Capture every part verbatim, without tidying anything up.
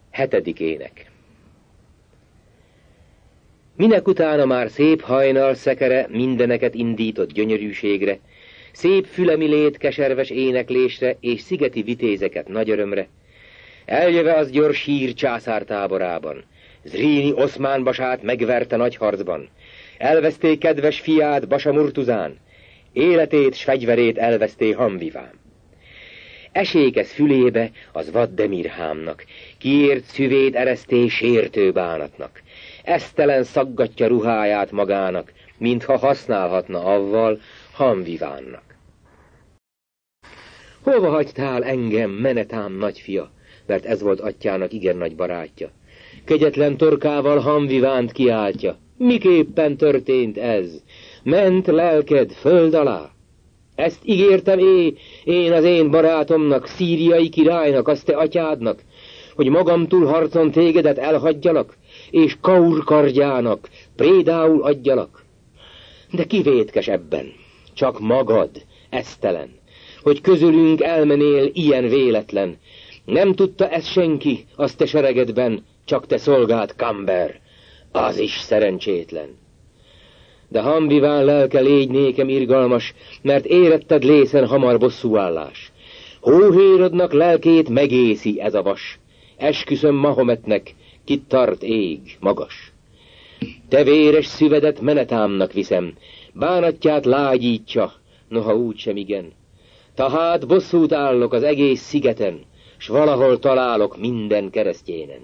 Hetedik ének. Minek utána már szép hajnal szekere mindeneket indított gyönyörűségre, szép fülemilét keserves éneklésre és szigeti vitézeket nagy örömre, eljöve az gyors hír császár táborában, Zríni oszmán basát megverte nagy harcban, elveszté kedves fiát Basa Murtuzán, életét s fegyverét elveszté Hamviván. Esékez fülébe az vad Demirhámnak, kiért szüvét ereszté sértő bánatnak, esztelen szaggatja ruháját magának, mintha használhatna avval Hamvivánnak. Hova hagytál engem, Menetám nagyfia, mert ez volt atyának igen nagy barátja. Kegyetlen torkával Hamvivánt kiáltja, miképpen történt ez? Ment lelked föld alá? Ezt ígértem é, én az én barátomnak, szíriai királynak, az te atyádnak, hogy magamtól harcon tégedet elhagyjalak, és Kaur kardjának prédául adjalak. De ki vétkes ebben? Csak magad, esztelen, hogy közülünk elmenél ilyen véletlen. Nem tudta ezt senki, az te seregedben, csak te szolgált Kamber, az is szerencsétlen. De Hamviván lelke légy nékem irgalmas, mert éretted lészen hamar bosszúállás. Hóhérodnak lelkét megészi ez a vas, esküszöm Mahometnek, kit tart ég magas. Te véres szívedet Menetámnak viszem, bánatját lágyítsa, noha úgysem igen. Tehát bosszút állok az egész szigeten, s valahol találok minden keresztjénen.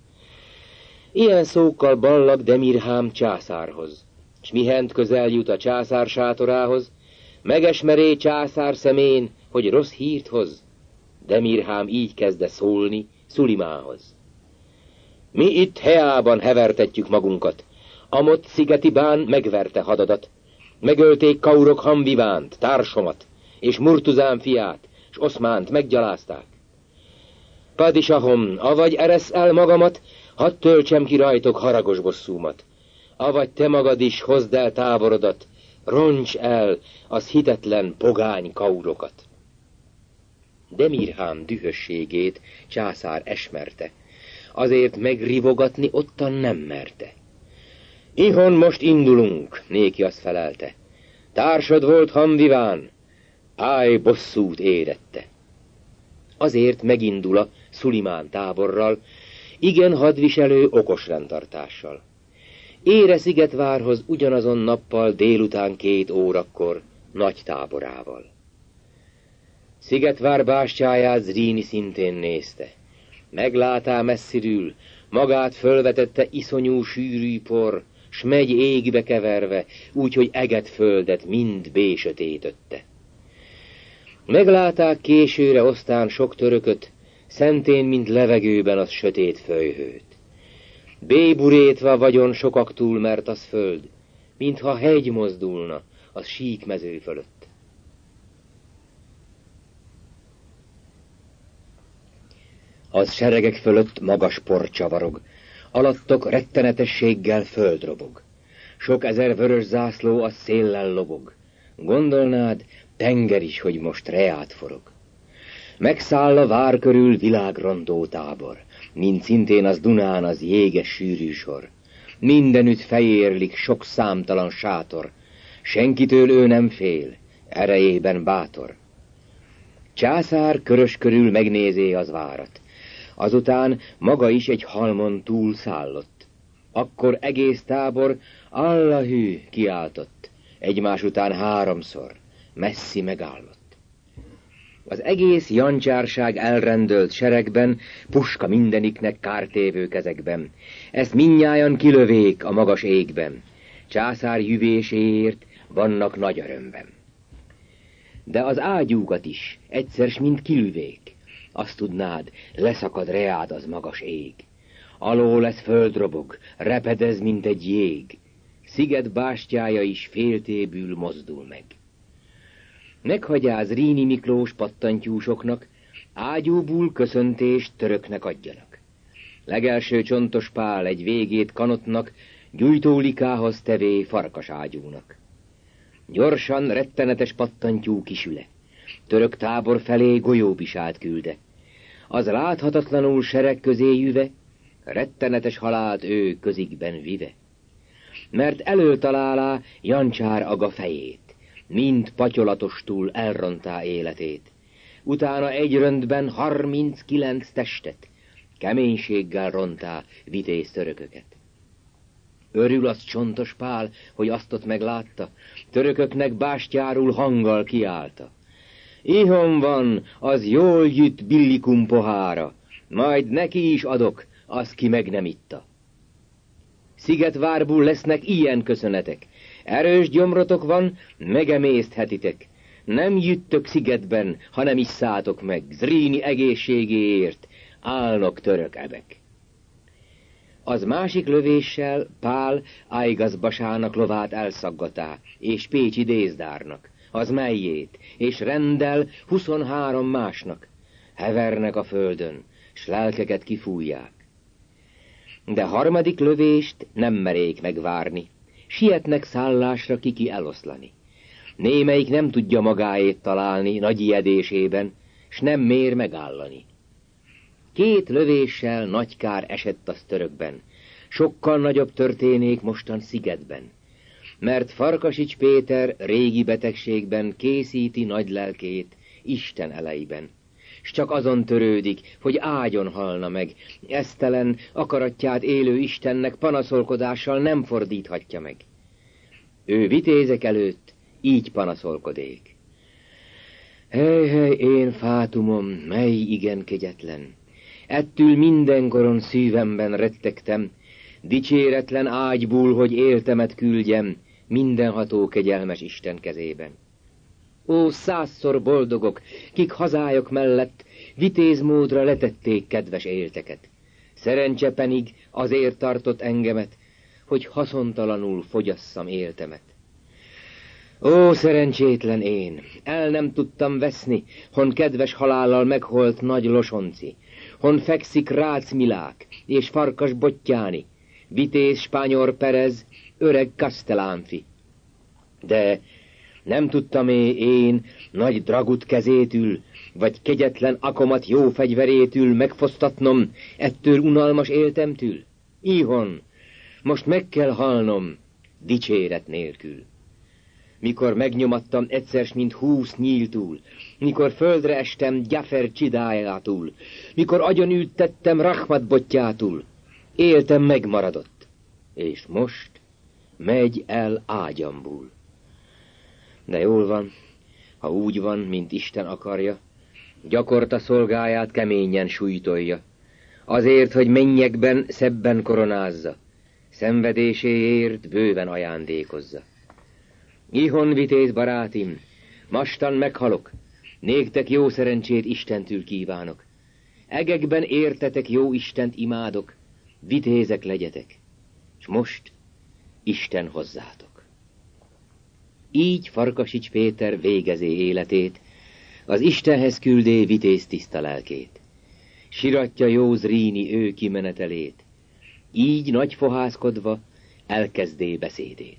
Ilyen szókkal ballag Demirhám császárhoz, s mihent közel jut a császár sátorához, megesmeré császár szemén, hogy rossz hírt hoz. Demirhám így kezde szólni Szulimához. Mi itt Heában hevertetjük magunkat, amott szigeti bán megverte hadadat, megölték kaurok Hamvivánt, társomat, és Murtuzán fiát, s Oszmánt meggyalázták. Padisahom, avagy eresz el magamat, hadd töltsem ki rajtok haragos bosszúmat, avagy te magad is hozd el táborodat, roncs el az hitetlen pogány kaurokat. Demirhám dühösségét császár esmerte, azért megrivogatni ottan nem merte. Ihon most indulunk, néki azt felelte. Társad volt Hamviván, állj bosszút érette. Azért megindula Szulimán táborral, igen hadviselő okos rendtartással. Ére Szigetvárhoz ugyanazon nappal délután két órakor nagy táborával. Szigetvár bástyáját Zríni szintén nézte. Meglátá messziről, magát fölvetette iszonyú sűrű por, s megy égbe keverve, úgyhogy eget földet mind bésötétötte. Megláták későre osztán sok törököt, szentén, mint levegőben az sötét fölyhőt. Béburétva vagyon sokaktól, mert az föld, mintha hegy mozdulna az sík mező fölött. Az seregek fölött magas por csavarog, alattok rettenetességgel földrobog. Sok ezer vörös zászló a széllel lobog, gondolnád, tenger is, hogy most reát forog. Megszáll a vár körül világrontó tábor, mint szintén az Dunán az jéges sűrű sor. Mindenütt fejérlik sok számtalan sátor, senkitől ő nem fél, erejében bátor. Császár körös körül megnézé az várat, azután maga is egy halmon túl szállott. Akkor egész tábor Allahű kiáltott, egymás után háromszor, messzi megállott. Az egész jancsárság elrendölt seregben, puska mindeniknek kártévő kezekben. Ezt mindnyájan kilövék a magas égben. Császár jüvéséért vannak nagy örömben. De az ágyúkat is egyszer s mind kilüvék. Azt tudnád, leszakad reád az magas ég. Alól ez földrobog, repedez, mint egy jég. Sziget bástyája is féltébül mozdul meg. Meghagyá Zríni Miklós pattantyúsoknak, ágyúból köszöntést töröknek adjanak. Legelső Csontos Pál egy végét kanotnak, gyújtólikához tevé farkas ágyúnak. Gyorsan rettenetes pattantyú kisüle, török tábor felé golyóbisát külde. az láthatatlanul sereg közé jüve, rettenetes halált ő közikben vive. Mert elől találá Jancsár aga fejét, mind patyolatostul elrontá életét. Utána egy röntben harminckilenc testet, keménységgel rontá vitéz törököket. Örül az Csontos Pál, hogy azt ott meglátta, törököknek bástyárul hanggal kiállta. Ihon van az jól jütt Billikum pohára, majd neki is adok, az ki meg nem itta. Szigetvárból lesznek ilyen köszönetek, erős gyomrotok van, megemészthetitek. Nem jüttök szigetben, ha nem isszátok meg, Zrínyi egészségéért állnak török ebek. Az másik lövéssel Pál Aigazbasának lovát elszaggatá, és Pécsi Dézdárnak, az melyét, és rendel huszonhárom másnak. Hevernek a földön, s lelkeket kifújják. De harmadik lövést nem merék megvárni, sietnek szállásra kiki eloszlani. Némelyik nem tudja magáét találni nagy ijedésében, s nem mér megállani. Két lövéssel nagy kár esett az törökben, sokkal nagyobb történék mostan szigetben, mert Farkasics Péter régi betegségben készíti nagy lelkét Isten eleiben, s csak azon törődik, hogy ágyon halna meg, esztelen akaratját élő Istennek panaszolkodással nem fordíthatja meg. Ő vitézek előtt így panaszolkodék. Hely, hely, én fátumom, mely igen kegyetlen! Ettől mindenkoron szívemben rettegtem, dicséretlen ágyból, hogy éltemet küldjem, mindenható kegyelmes Isten kezében. Ó, százszor boldogok, kik hazájok mellett vitézmódra letették kedves élteket. Szerencse pedig azért tartott engemet, hogy haszontalanul fogyasszam éltemet. Ó, szerencsétlen én, el nem tudtam veszni, hon kedves halállal megholt nagy Losonci, hon fekszik Rácz Milák és Farkas Bottyáni, vitéz Spányor Perez, öreg Kasztelánfi. De nem tudtam-é én nagy Dragut kezétül, vagy kegyetlen Akomat jó fegyverétül megfosztatnom ettől unalmas éltemtől? Ihon, most meg kell halnom, dicséret nélkül. Mikor megnyomattam egyszer, mint húsz nyíltúl, mikor földre estem Gyafer csidájától, mikor agyonültettem Rahmat Bottyától, éltem megmaradott, és most megy el ágyamból. De jól van, ha úgy van, mint Isten akarja, gyakorta szolgáját keményen sújtolja, azért, hogy mennyekben szebben koronázza, szenvedéséért bőven ajándékozza. Ihon, vitéz barátim, mastan meghalok, néktek jó szerencsét Istentől kívánok. Egekben értetek jó Istent imádok, vitézek legyetek, s most Isten hozzátok. Így Farkasics Péter végezé életét, az Istenhez küldé vitéz tiszta lelkét. Siratja jó Zrínyi ő kimenetelét, így nagy fohászkodva elkezdé beszédét.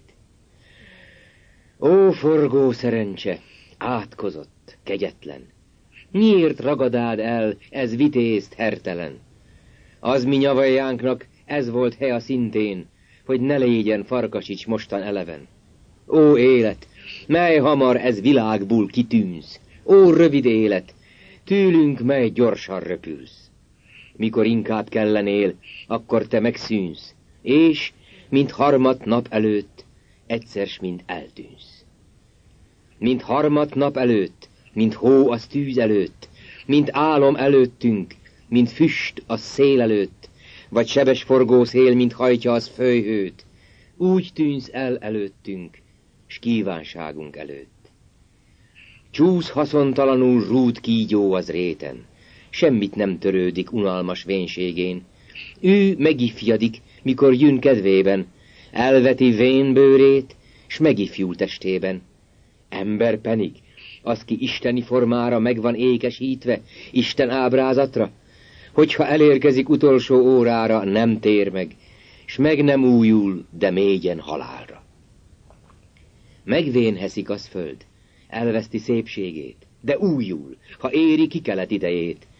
Ó, forgó szerencse, átkozott, kegyetlen, miért ragadád el ez vitézt hertelen? Az mi nyavajánknak ez volt hely a szintén, hogy ne légyen Farkasics mostan eleven. Ó, élet, mely hamar ez világból kitűnsz, ó, rövid élet, tőlünk mely gyorsan röpülsz. Mikor inkább kellenél, akkor te megszűnsz, és, mint harmad nap előtt, egyszer s mind eltűnsz. Mint harmad nap előtt, mint hó az tűz előtt, mint álom előttünk, mint füst a szél előtt, vagy sebes forgó szél, mint hajtja az fölyhőt, úgy tűnsz el előttünk, s kívánságunk előtt. Csúsz haszontalanul rút kígyó az réten, semmit nem törődik unalmas vénségén. Ő megifjadik, mikor jön kedvében, elveti vénbőrét, s megifjul testében. Ember pedig, az ki isteni formára meg van ékesítve, Isten ábrázatra, hogyha elérkezik utolsó órára, nem tér meg, s meg nem újul, de mélyen halálra. Megvénheszik az föld, elveszti szépségét, de újul, ha éri kikelet idejét.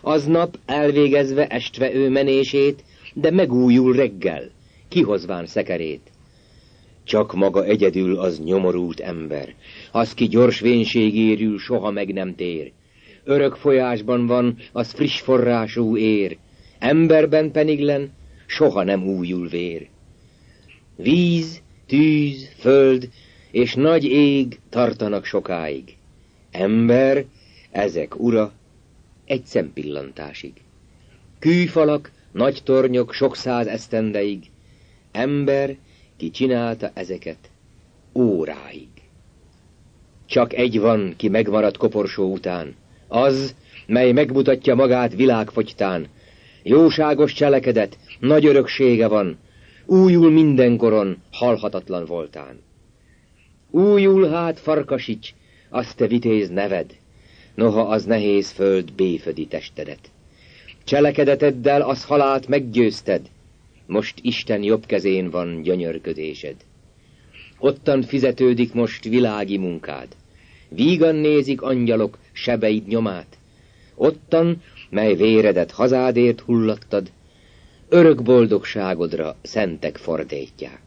Aznap elvégezve estve ő menését, de megújul reggel, kihozván szekerét. Csak maga egyedül az nyomorult ember, az ki gyors vénségérül soha meg nem tér. Örök folyásban van, az friss forrású ér, emberben peniglen soha nem újul vér. Víz, tűz, föld és nagy ég tartanak sokáig. Ember, ezek ura, egy szempillantásig. Kőfalak, nagy tornyok sok száz esztendeig. Ember, ki csinálta ezeket óráig. Csak egy van, ki megmaradt koporsó után, az, mely megmutatja magát világfogytán. Jóságos cselekedet, nagy öröksége van, újul mindenkoron, halhatatlan voltán. Újul hát Farkasics, azt te vitéz neved, noha az nehéz föld béfödi testedet. Cselekedeteddel az halált meggyőzted, most Isten jobb kezén van gyönyörködésed. Ottan fizetődik most világi munkád, vígan nézik angyalok sebeid nyomát. Ottan, mely véredet hazádért hullattad, örök boldogságodra szentek fordítják.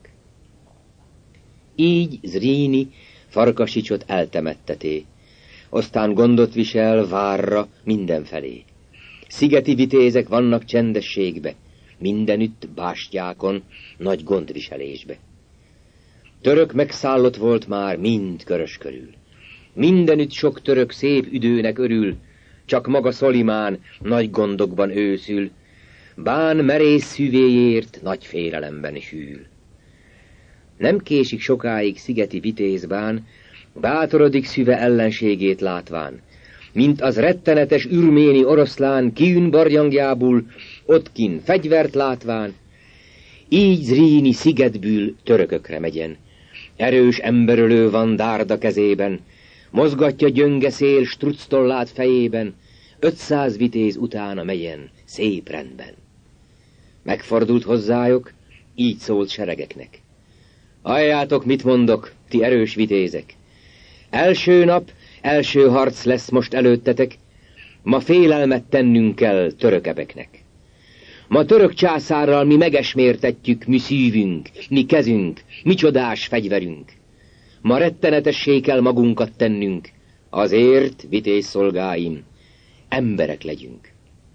Így Zrínyi Farkasicsot eltemetteté, aztán gondot visel várra mindenfelé. Szigeti vitézek vannak csendességbe, mindenütt bástyákon, nagy gondviselésbe. Török megszállott volt már mind körös körül. Mindenütt sok török szép üdőnek örül, csak maga Szolimán nagy gondokban őszül, bán merész szüvéjért nagy félelemben is hűl. Nem késik sokáig szigeti vitézbán, bátorodik szüve ellenségét látván, mint az rettenetes ürméni oroszlán kiün barjangjából, ott kin fegyvert látván. Így Zrínyi szigetből törökökre megyen. Erős emberölő van dárda kezében, mozgatja gyönge szél structollát fejében, ötszáz vitéz utána megyen, szép rendben. Megfordult hozzájuk, így szólt seregeknek. Halljátok, mit mondok, ti erős vitézek. Első nap, első harc lesz most előttetek, ma félelmet tennünk kell törökebeknek. Ma török császárral mi megesmértetjük mi szívünk, mi kezünk, mi csodás fegyverünk. Ma rettenetessé kell magunkat tennünk, azért, vitéz szolgáim, emberek legyünk.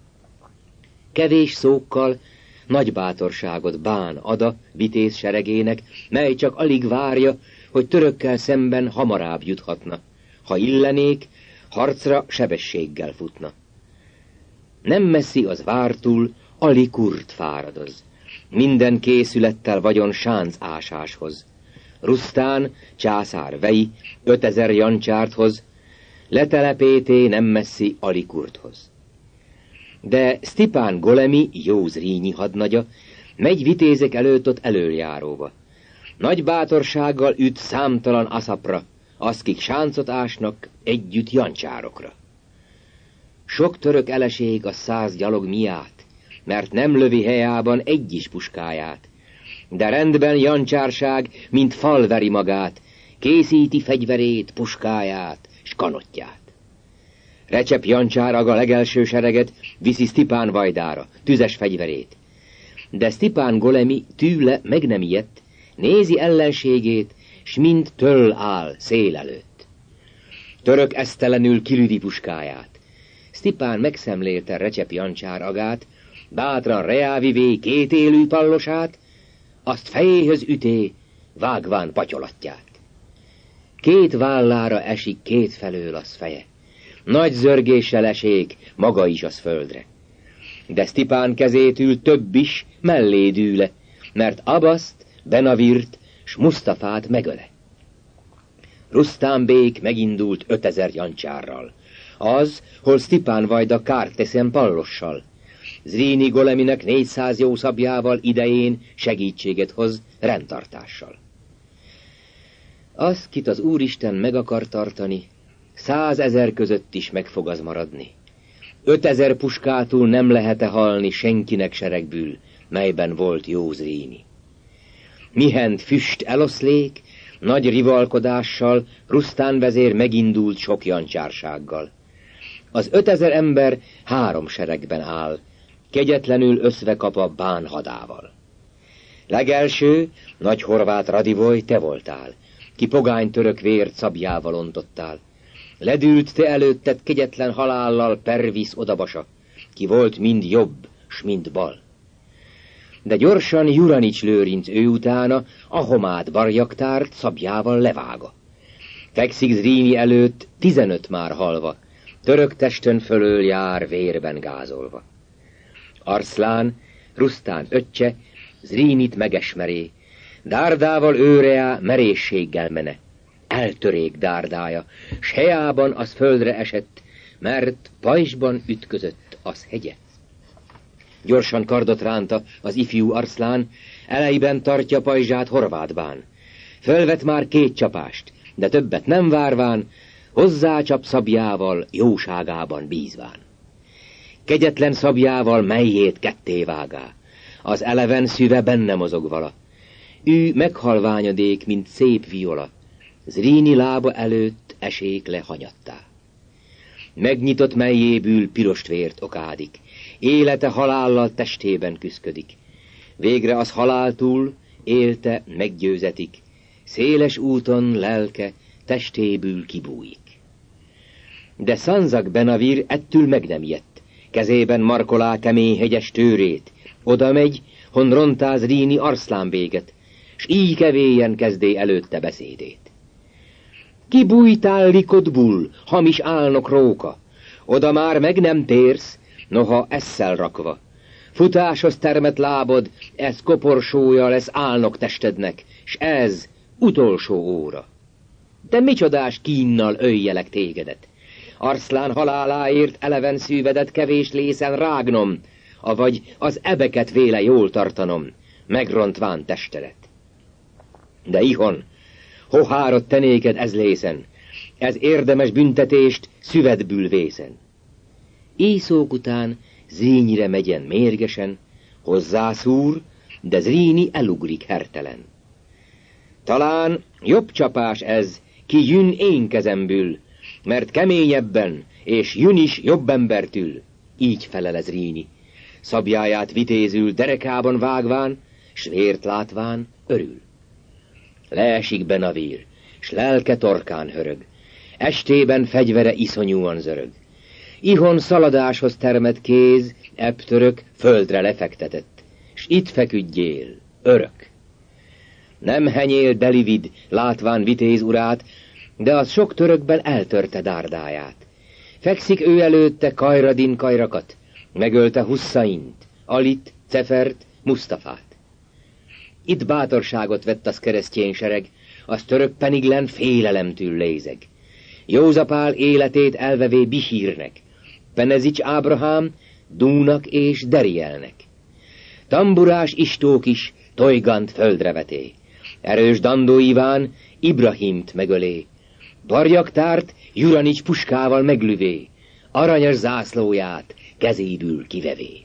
Kevés szókkal nagy bátorságot bán Ada vitéz seregének, mely csak alig várja, hogy törökkel szemben hamarabb juthatna. Ha illenék, harcra sebességgel futna. Nem messzi az vártul, Ali Kurt fáradoz. Minden készülettel vagyon sánc ásáshoz. Rusztán, császár vei, ötezer jancsárt hoz, letelepété nem messzi Ali Kurthoz. De Sztipán Golemi, jó Zrínyi hadnagya, megy vitézek előtt ott elöljáróba. Nagy bátorsággal üt számtalan aszapra, azkik sáncot ásnak együtt jancsárokra. Sok török eleség a száz gyalog miát, mert nem lövi helyában egy is puskáját. De rendben jancsárság, mint fal veri magát, készíti fegyverét, puskáját, s kanottját. Recsep jancsár aga legelső sereget, viszi Sztipán vajdára, tüzes fegyverét. De Sztipán Golemi tűle meg nem ijedt, nézi ellenségét, s mind töll áll szél előtt. Török esztelenül kilüdi puskáját. Sztipán megszemlélte Recsep jancsár agát, bátran reávivé két élő pallosát, azt fejéhöz üté, vágván patyolatját. Két vállára esik két felől az feje, nagy zörgéssel esék, maga is az földre. De Sztipán kezétül több is mellé dűle, mert Abaszt, Benavirt s Musztafát megöle. Rusztán bék megindult ötezer jancsárral, az, hol Sztipán vajda kárt teszem pallossal. Zrínyi Goleminek négyszáz jó szabjával idején segítséget hoz rendtartással. Az, kit az Úristen meg akar tartani, százezer között is meg fog az maradni. Ötezer puskától nem lehet-e halni senkinek seregből, melyben volt jó Zrínyi. Mihent füst eloszlék, nagy rivalkodással Rusztán vezér megindult sok jancsársággal. Az ötezer ember három seregben áll, kegyetlenül összve kap a bán hadával. Legelső, nagy horvát Radivoly, te voltál, ki pogány török vért szabjával ontottál. Ledült te előtted kegyetlen halállal Pervisz odabasa, ki volt mind jobb, s mind bal. De gyorsan Juranics Lőrinc ő utána a homát Barjaktárt szabjával levága. Fekszik Zrínyi előtt tizenöt már halva, török testen fölől jár vérben gázolva. Arszlán, Rusztán öccse, Zrínit megesmeré, dárdával őreá merészséggel mene. Eltörék dárdája, s helyában az földre esett, mert pajzsban ütközött az hegye. Gyorsan kardot ránta az ifjú Arszlán, elejben tartja pajzsát horvátbán. Fölvet már két csapást, de többet nem várván, hozzácsap szabjával, jóságában bízván. Kegyetlen szabjával melyét ketté vágá, az eleven szüve benne mozog vala. Ő meghalványodék, mint szép viola, Zrínyi lába előtt esék le hanyattá. Megnyitott melyébül pirost vért okádik, élete halállal testében küszködik. Végre az haláltúl élte meggyőzetik, széles úton lelke testéből kibújik. De Szandzak Benavir ettől meg nem jött, kezében markolá kemény hegyes tőrét, oda megy, hon rontá Zrínyi Arszlán véget, s így kevélyen kezdé előtte beszédét. Kibújtál Likodból, hamis álnok róka, oda már meg nem térsz, noha esszel rakva. Futáshoz termett lábod, ez koporsója lesz álnok testednek, s ez utolsó óra. De micsodás kínnal öljelek tégedet. Arszlán haláláért eleven szűvedet kevés lészen rágnom, avagy az ebeket véle jól tartanom, megrontván testedet. De ihon, hohárod tenéked ez lészen, ez érdemes büntetést szüvedből vészen. Éjszók után Zrínyire megyen mérgesen, hozzászúr, de Zrínyi elugrik hertelen. Talán jobb csapás ez, ki jün én kezemből, mert keményebben, és jün is jobb embertül, így felel Zrínyi. Szabjáját vitézül derekában vágván, s vért látván örül. Leesik Benavir, s lelke torkán hörög, estében fegyvere iszonyúan zörög. Ihon szaladáshoz termett kéz, ebb török földre lefektetett, s itt feküdjél, örök. Nem henyél Delivid, látván vitéz urát, de az sok törökben eltörte dárdáját. Fekszik ő előtte Kajradin Kajrakat, megölte Huszaint, Alit, Cefert, Mustafát. Itt bátorságot vett az keresztény sereg, az török Peniglen félelemtől lézeg. Józapál életét elvevé Bihírnek, Penezics Ábrahám, Dúnak és Derielnek. Tamburás Istók is Tojgant földre veté, erős Dandó Iván Ibrahimt megölé, Barjaktárt Juranics puskával meglüvé, aranyas zászlóját kezéből kivevé.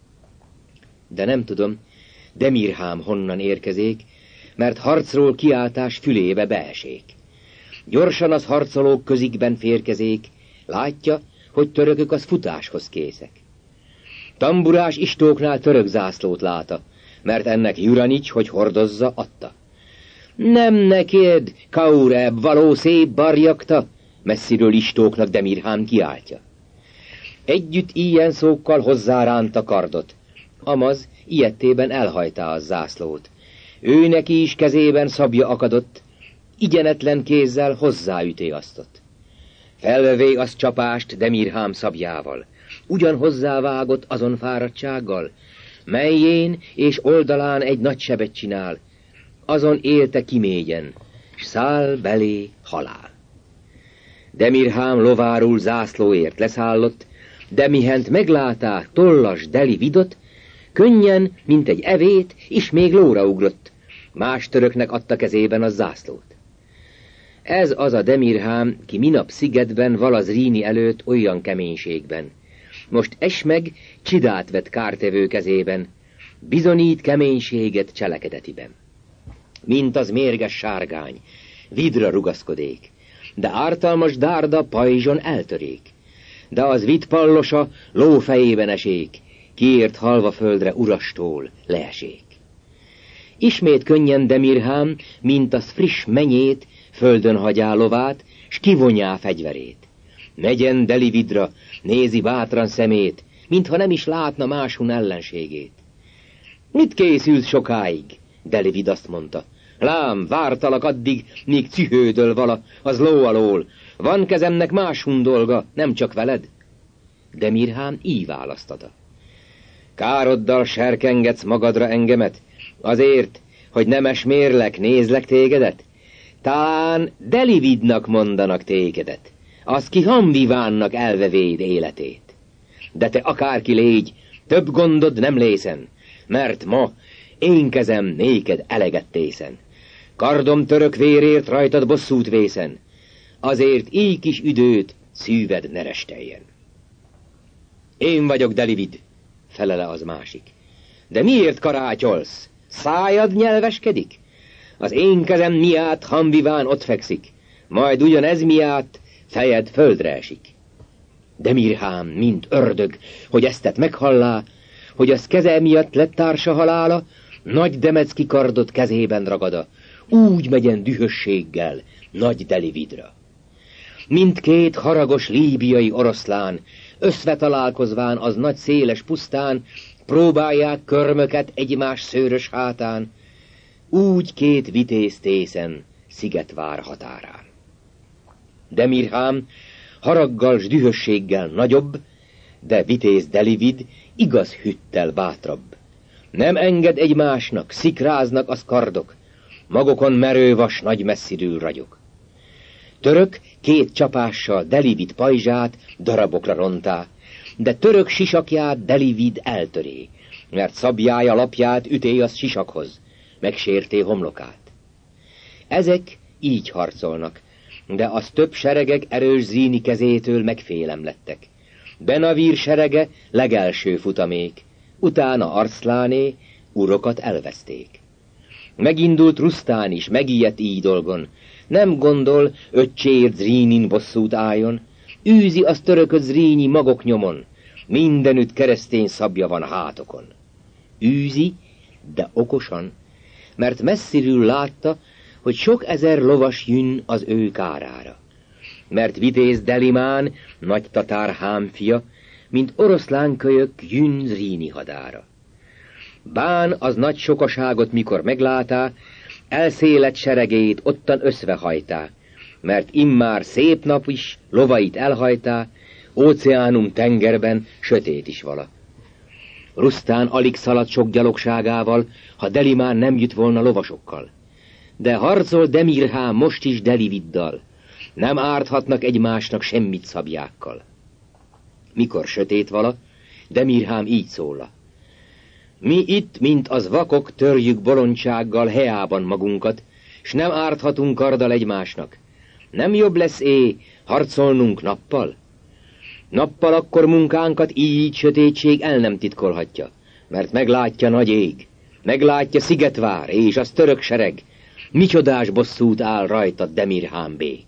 De nem tudom, Demirhám honnan érkezék, mert harcról kiáltás fülébe beesék. Gyorsan az harcolók közikben férkezék, látja, hogy törökök az futáshoz készek. Tamburás Istóknál török zászlót láta, mert ennek Juranics, hogy hordozza, adta. Nem neked, Kaureb, való szép Barjakta, messziről Istóknak Demirhám kiáltja. Együtt ilyen szókkal hozzáránta kardot, amaz ilyettében elhajtá a zászlót. Ő neki is kezében szabja akadott, igyenetlen kézzel hozzáüté asztott. Felvevé az csapást Demirhám szabjával, ugyan hozzávágott azon fáradtsággal, melyén és oldalán egy nagy sebet csinál, azon élte kimégyen, s száll belé halál. Demirhám lovárul zászlóért leszállott, de mihent meglátá tollas Deli Vidot, könnyen, mint egy evét, is még lóra ugrott, más töröknek adta kezében a zászlót. Ez az a Demirhám, ki minap szigetben val az Zrínyi előtt olyan keménységben. Most es meg csidát vett kártevő kezében, bizonyít keménységet cselekedetiben. Mint az mérges sárgány, vidra rugaszkodék, de ártalmas dárda pajzson eltörék. de az vitt pallosa lófejében esék, kiért halva földre urastól leesék. Ismét könnyen Demirhám, mint az friss menyét, földön hagyá lovát, s kivonjá fegyverét. Megyen Delividra, nézi bátran szemét, mintha nem is látna máshun ellenségét. Mit készülsz sokáig? Delivid azt mondta. Lám, vártalak addig, míg cühődöl vala, az ló alól. Van kezemnek máshun dolga, nem csak veled? Demirhám így választata. Károddal serkengetsz magadra engemet, azért, hogy nemes mérlek, nézlek tégedet? Talán Delividnak mondanak tégedet, az ki Hamvivánnak elvevéd életét. De te akárki légy, több gondod nem lészen, mert ma én kezem néked eleget tészen. Kardom török vérért rajtad bosszút vészen, azért így kis üdőt szíved ne resteljen. Én vagyok Delivid, felele az másik. De miért karátyolsz? Szájad nyelveskedik? Az én kezem miatt Hamviván ott fekszik, majd ugyanez miatt fejed földre esik. Demirhám, mint ördög, hogy eztet meghallá, hogy az keze miatt lett társa halála, nagy Demecki kardot kezében ragada, úgy megyen dühösséggel nagy Delividra. Mindkét haragos líbiai oroszlán, összve találkozván az nagy széles pusztán, próbálják körmöket egymás szőrös hátán, úgy két vitéz tészen Szigetvár határán. Demirhám haraggal s dühösséggel nagyobb, de vitéz Delivid igaz hüttel bátrabb. Nem enged egymásnak, szikráznak az kardok, magokon merővas nagy messzidül ragyog. Török két csapással Delivid pajzsát darabokra rontá, de török sisakját Delivid eltöré, mert szabjája lapját üté az sisakhoz, megsérté homlokát. Ezek így harcolnak, de az több seregek erős Zíni kezétől megfélem lettek. Benavír serege legelső futamék, utána Arszláné urokat elveszték. Megindult Rusztán is, megijedt így dolgon, nem gondol, öccsért Zrínin bosszút álljon, űzi az törököt Zrínyi magok nyomon, mindenütt keresztény szabja van hátokon. Űzi, de okosan, mert messziről látta, hogy sok ezer lovas jön az ő kárára. Mert vitéz Delimán, nagy tatár hámfia, mint oroszlán kölyök jön Zríni hadára. Bán az nagy sokaságot mikor meglátá, elszélet seregét ottan összvehajtá, mert immár szép nap is lovait elhajtá, óceánum tengerben sötét is vala. Rusztán alig szaladt sok gyalogságával, ha Delimán nem jut volna lovasokkal. De harcol Demirhám most is Delividdal, nem árthatnak egymásnak semmit szabjákkal. Mikor sötét vala, Demirhám így szóla. Mi itt, mint az vakok, törjük bolondsággal heában magunkat, s nem árthatunk karddal egymásnak. Nem jobb lesz é, harcolnunk nappal? Nappal akkor munkánkat így sötétség el nem titkolhatja, mert meglátja nagy ég, meglátja Szigetvár és az török sereg, micsodás bosszút áll rajta Demirhám bék.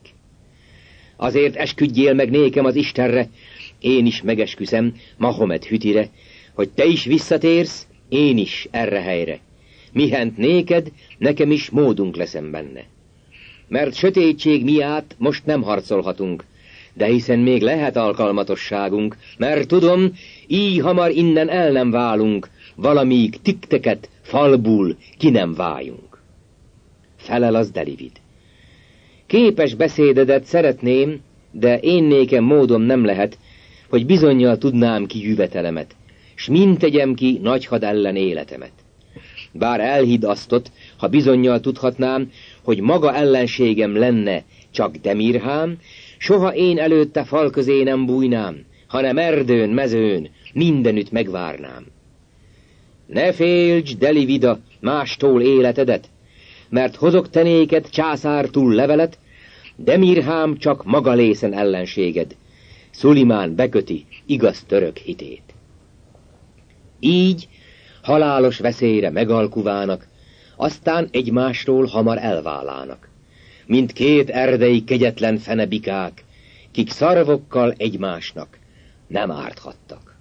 Azért esküdjél meg nékem az Istenre, én is megesküszem Mahomet hütire, hogy te is visszatérsz, én is erre helyre. Mihent néked, nekem is módunk leszem benne. Mert sötétség miatt most nem harcolhatunk, de hiszen még lehet alkalmatosságunk, mert tudom, így hamar innen el nem válunk, valamíg tikteket falból ki nem váljunk. Felel az Delivid. Képes beszédedet szeretném, de én nékem módom nem lehet, hogy bizonnyal tudnám ki jüvetelemet, s mind tegyem ki nagyhad ellen életemet. Bár elhidasztott, ha bizonnyal tudhatnám, hogy maga ellenségem lenne csak Demirhám, soha én előtte fal közé nem bújnám, hanem erdőn, mezőn, mindenütt megvárnám. Ne félts, Delivida, mástól életedet, mert hozok te néked császártól levelet, Demirhám csak maga lészen ellenséged, Szulimán beköti igaz török hitét. Így halálos veszélyre megalkuvának, aztán egymásról hamar elválának, mint két erdei kegyetlen fenebikák, kik szarvokkal egymásnak nem árthattak.